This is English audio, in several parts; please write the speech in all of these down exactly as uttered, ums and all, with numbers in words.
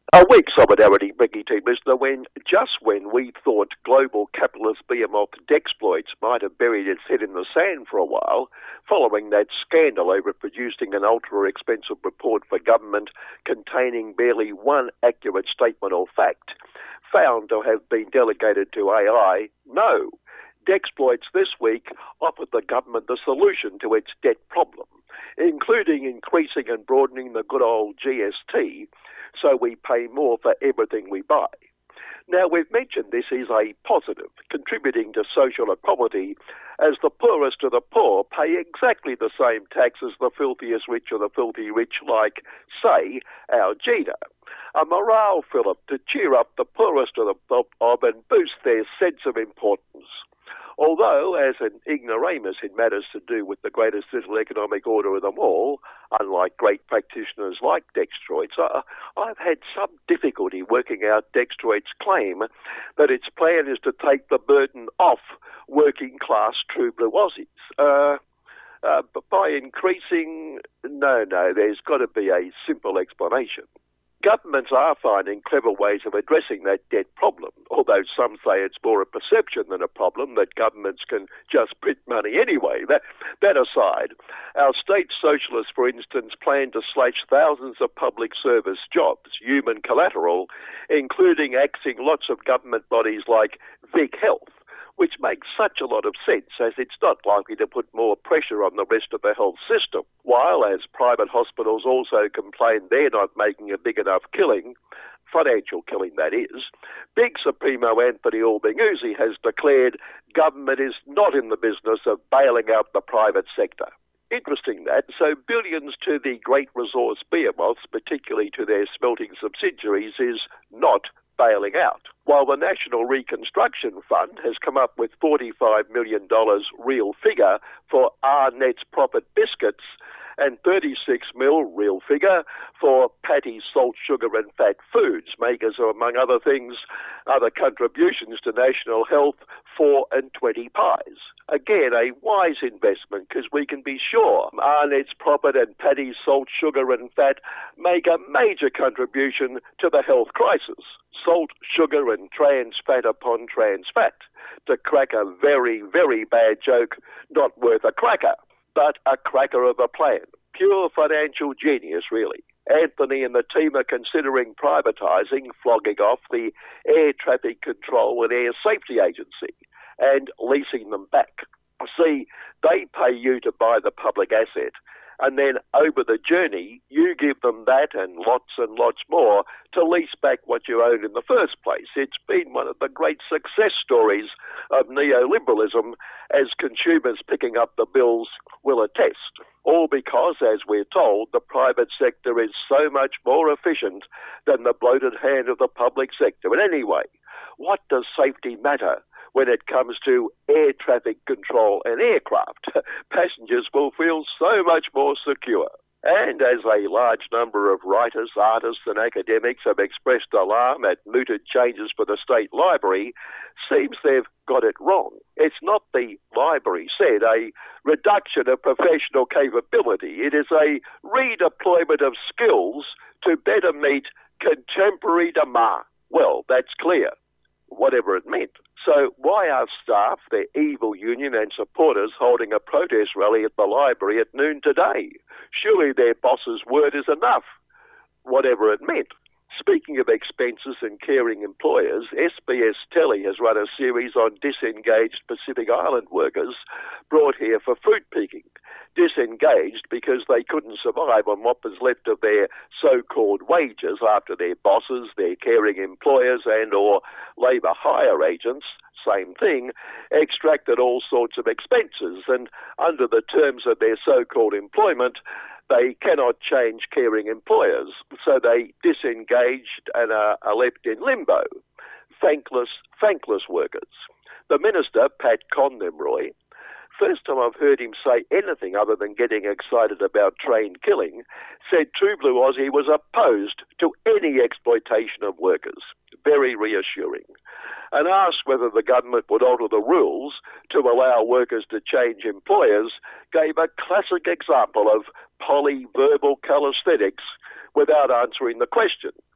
A weak solidarity, Ricky T. Listener, when just when we thought global capitalist behemoth Dexploits might have buried its head in the sand for a while, following that scandal over producing an ultra-expensive report for government containing barely one accurate statement or fact, found to have been delegated to A I, no. Dexploits this week offered the government the solution to its debt problem, including increasing and broadening the good old G S T, so we pay more for everything we buy. Now, we've mentioned this is a positive, contributing to social equality, as the poorest of the poor pay exactly the same tax as the filthiest rich or the filthy rich, like, say, our Gina. A morale fillip to cheer up the poorest of the of and boost their sense of importance. Although, as an ignoramus in matters to do with the greatest little economic order of them all, unlike great practitioners like Dextroit's, uh, I've had some difficulty working out Dextroit's claim that its plan is to take the burden off working-class true blue Aussies. Uh, uh, but by increasing... No, no, there's got to be a simple explanation. Governments are finding clever ways of addressing that debt problem, although some say it's more a perception than a problem, that governments can just print money anyway. That, that aside, our state socialists, for instance, plan to slash thousands of public service jobs, human collateral, including axing lots of government bodies like Vic Health, which makes such a lot of sense, as it's not likely to put more pressure on the rest of the health system. While, as private hospitals also complain they're not making a big enough killing, financial killing that is, Big Supremo Anthony Albanese has declared government is not in the business of bailing out the private sector. Interesting that, so billions to the great resource behemoths, particularly to their smelting subsidiaries, is not bailing out. While the National Reconstruction Fund has come up with forty-five million dollars real figure for Arnett's Profit Biscuits and thirty-six mil real figure for Patty's Salt, Sugar and Fat Foods, makers of, among other things, other contributions to national health, four and twenty pies. Again, a wise investment, because we can be sure Arnett's Profit and Patty's Salt, Sugar and Fat make a major contribution to the health crisis. Salt, sugar and trans fat upon trans fat. To crack a very, very bad joke, not worth a cracker, but a cracker of a plan. Pure financial genius, really. Anthony and the team are considering privatising, flogging off the Air Traffic Control and Air Safety Agency and leasing them back. See, they pay you to buy the public asset, and then over the journey, you give them that and lots and lots more to lease back what you owned in the first place. It's been one of the great success stories of neoliberalism, as consumers picking up the bills will attest. All because, as we're told, the private sector is so much more efficient than the bloated hand of the public sector. And anyway, what does safety matter when it comes to air traffic control and aircraft? Passengers will feel so much more secure. And as a large number of writers, artists and academics have expressed alarm at mooted changes for the State Library, seems they've got it wrong. It's not, the library said, a reduction of professional capability. It is a redeployment of skills to better meet contemporary demand. Well, that's clear, whatever it meant. So why are staff, their evil union and supporters holding a protest rally at the library at noon today? Surely their boss's word is enough, whatever it meant. Speaking of expenses and caring employers, S B S Telly has run a series on disengaged Pacific Island workers brought here for fruit picking. Disengaged because they couldn't survive on what was left of their so-called wages after their bosses, their caring employers and or labour hire agents, same thing, extracted all sorts of expenses, and under the terms of their so-called employment, they cannot change caring employers, so they disengaged and are, are left in limbo. Thankless, thankless workers. The Minister, Pat Connemroy, first time I've heard him say anything other than getting excited about train killing, said True Blue Aussie was opposed to any exploitation of workers. Very reassuring. And asked whether the government would alter the rules to allow workers to change employers, gave a classic example of polyverbal calisthenics without answering the question.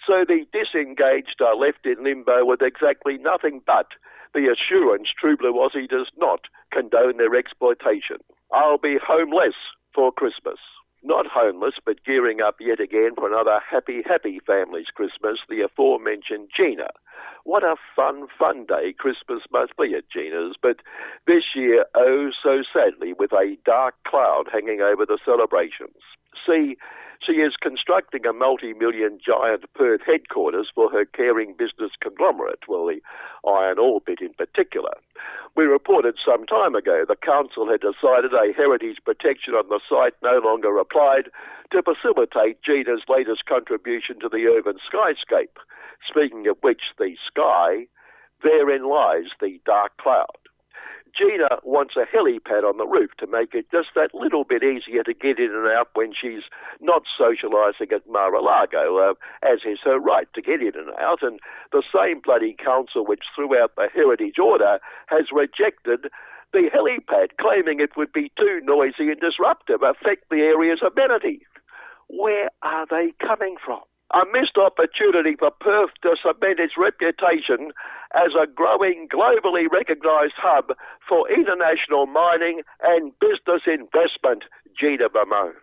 So the disengaged are left in limbo with exactly nothing but the assurance True Blue Aussie does not condone their exploitation. I'll be homeless for Christmas. Not homeless, but gearing up yet again for another happy, happy family's Christmas, the aforementioned Gina. What a fun, fun day Christmas must be at Gina's, but this year, oh so sadly, with a dark cloud hanging over the celebrations. See, she is constructing a multi-million giant Perth headquarters for her caring business conglomerate, well, the iron ore bit in particular. We reported some time ago the council had decided a heritage protection on the site no longer applied to facilitate Gina's latest contribution to the urban skyscape. Speaking of which, the sky, therein lies the dark cloud. Gina wants a helipad on the roof to make it just that little bit easier to get in and out when she's not socialising at Mar-a-Lago, uh, as is her right to get in and out. And the same bloody council which threw out the heritage order has rejected the helipad, claiming it would be too noisy and disruptive, affect the area's amenity. Where are they coming from? A missed opportunity for Perth to cement its reputation as a growing, globally recognised hub for international mining and business investment, Gina bemoaned.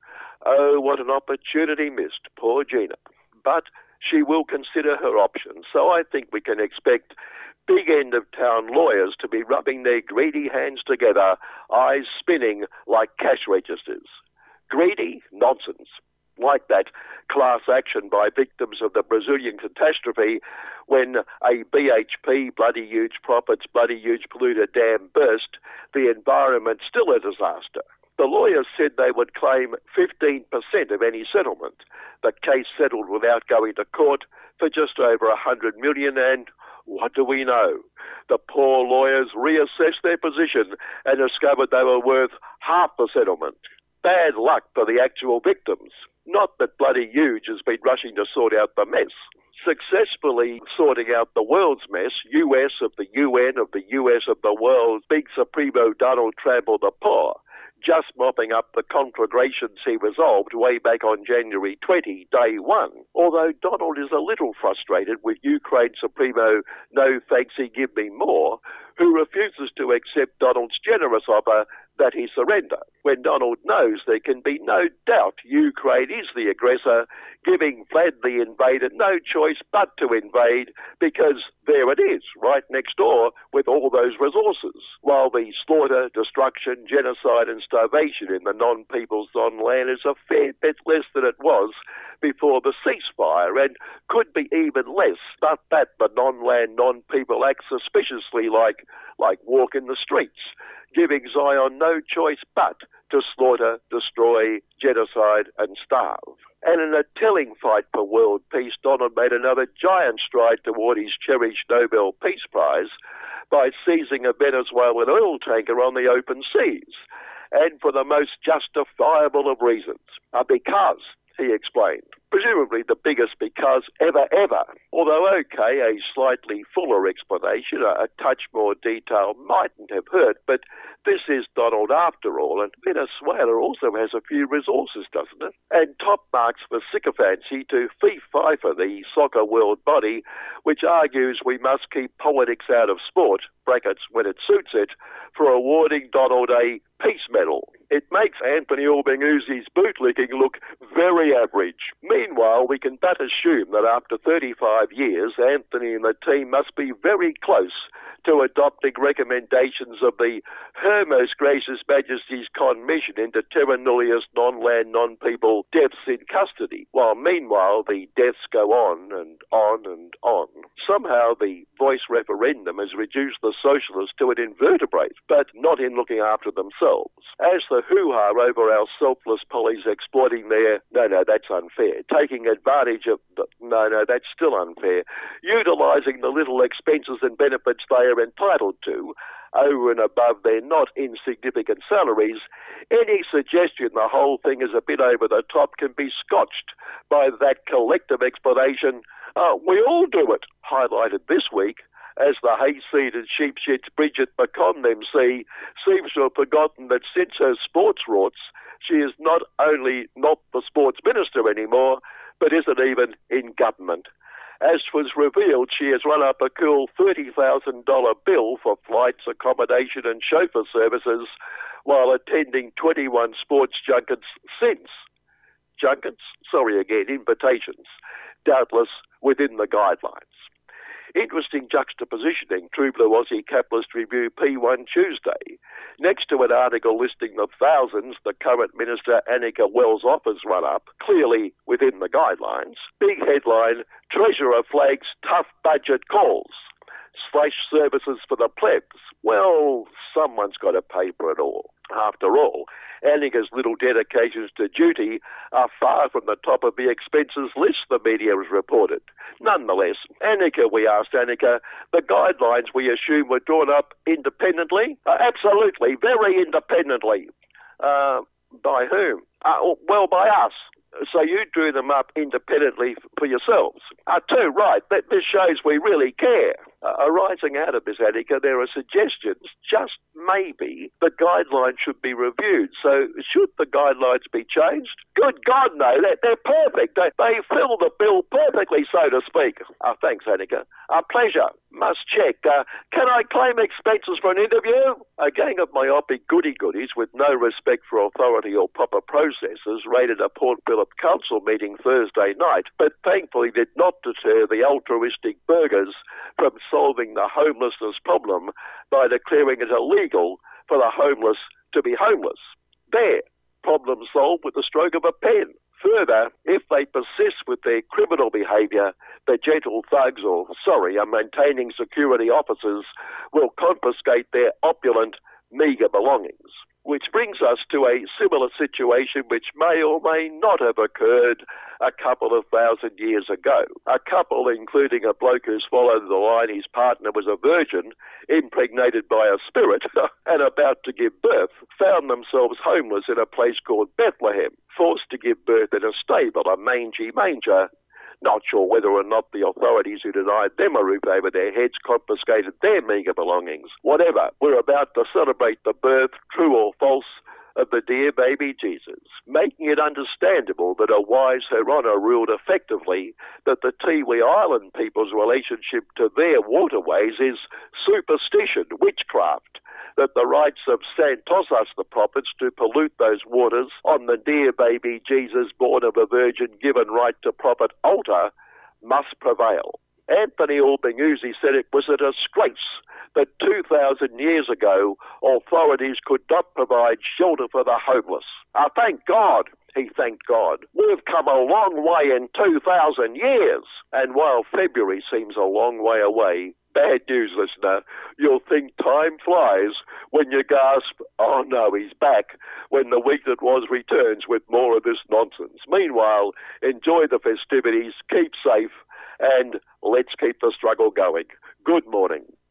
Oh, what an opportunity missed, poor Gina. But she will consider her options, so I think we can expect big end-of-town lawyers to be rubbing their greedy hands together, eyes spinning like cash registers. Greedy? Nonsense. Like that class action by victims of the Brazilian catastrophe when a B H P, bloody huge profits, bloody huge polluter dam burst, the environment still a disaster. The lawyers said they would claim fifteen percent of any settlement. The case settled without going to court for just over one hundred million dollars, and what do we know? The poor lawyers reassessed their position and discovered they were worth half the settlement. Bad luck for the actual victims. Not that bloody huge has been rushing to sort out the mess. Successfully sorting out the world's mess, U S of the U N of the U S of the world, big Supremo Donald trampled the poor, just mopping up the conflagrations he resolved way back on January twentieth, day one. Although Donald is a little frustrated with Ukraine Supremo No Thanks He Give Me More, who refuses to accept Donald's generous offer that he surrender, when Donald knows there can be no doubt Ukraine is the aggressor, giving Vlad the invader no choice but to invade, because there it is, right next door with all those resources, while the slaughter, destruction, genocide and starvation in the non-peoples non-land is a fair bit less than it was before the ceasefire, and could be even less, but that the non-land, non-people act suspiciously like, like walk in the streets, giving Zion no choice but to slaughter, destroy, genocide and starve. And in a telling fight for world peace, Donald made another giant stride toward his cherished Nobel Peace Prize by seizing a Venezuelan oil tanker on the open seas, and for the most justifiable of reasons. Uh, because, he explained, presumably the biggest because ever, ever. Although, okay, a slightly fuller explanation, a, a touch more detail mightn't have hurt, but this is Donald after all, and Venezuela also has a few resources, doesn't it? And top marks for sycophancy to FIFA, the soccer world body, which argues we must keep politics out of sport, brackets when it suits it, for awarding Donald a peace medal. It makes Anthony Albanese bootlicking look very average. Meanwhile, we can but assume that after thirty-five years, Anthony and the team must be very close to adopting recommendations of the Her Most Gracious Majesty's Commission into terra nullius non-land, non-people deaths in custody, while meanwhile the deaths go on and on and on. Somehow the voice referendum has reduced the socialists to an invertebrate, but not in looking after themselves. As the hoo-ha over our selfless pollies exploiting their, no, no, that's unfair, taking advantage of, the, no, no, that's still unfair, utilising the little expenses and benefits they are entitled to, over and above their not insignificant salaries, any suggestion the whole thing is a bit over the top can be scotched by that collective explanation, uh, we all do it, highlighted this week as the hayseed sheep-shits Bridget McConn M C seems to have forgotten that since her sports rorts, she is not only not the sports minister anymore, but isn't even in government. As was revealed, she has run up a cool thirty thousand dollars bill for flights, accommodation and chauffeur services while attending twenty-one sports junkets since. Junkets? Sorry again, invitations. Doubtless within the guidelines. Interesting juxtapositioning, True Blue Aussie Capitalist Review P one Tuesday. Next to an article listing the thousands the current Minister Annika Wells offers run up, clearly within the guidelines. Big headline, Treasurer flags tough budget calls. Slash services for the plebs. Well, someone's got to pay for it all. After all, Annika's little dedications to duty are far from the top of the expenses list, the media has reported. Nonetheless, Annika, we asked Annika, the guidelines we assume were drawn up independently? Uh, absolutely, very independently. Uh, by whom? Uh, well, by us. So you drew them up independently for yourselves. Uh, too, right. That this shows we really care. Uh, arising out of this, Annika, there are suggestions, just maybe, the guidelines should be reviewed. So should the guidelines be changed? Good God, no. They're, they're perfect. They, they fill the bill perfectly, so to speak. Uh, thanks, Annika. A pleasure. Must check. Uh, can I claim expenses for an interview? A gang of myopic goody-goodies with no respect for authority or proper processes raided a Port Phillip Council meeting Thursday night, but thankfully did not deter the altruistic burgers from solving the homelessness problem by declaring it illegal for the homeless to be homeless. There, problem solved with the stroke of a pen. Further, if they persist with their criminal behaviour, the gentle thugs, or sorry, are maintaining security officers, will confiscate their opulent, meagre belongings. Which brings us to a similar situation which may or may not have occurred a couple of thousand years ago. A couple, including a bloke who swallowed the line his partner was a virgin, impregnated by a spirit, and about to give birth, found themselves homeless in a place called Bethlehem, forced to give birth in a stable, a mangy manger. Not sure whether or not the authorities who denied them a roof over their heads confiscated their meagre belongings. Whatever, we're about to celebrate the birth, true or false, of the dear baby Jesus, making it understandable that a wise Her Honour ruled effectively that the Tiwi Island people's relationship to their waterways is superstition, witchcraft, that the rights of Santosas the prophets to pollute those waters on the dear baby Jesus born of a virgin given right to profit altar must prevail. Anthony Albanese said it was a disgrace that two thousand years ago authorities could not provide shelter for the homeless. Uh, thank God, he thanked God. We've come a long way in two thousand years. And while February seems a long way away, bad news, listener. You'll think time flies when you gasp, oh no, he's back, when the week that was returns with more of this nonsense. Meanwhile, enjoy the festivities, keep safe, and let's keep the struggle going. Good morning.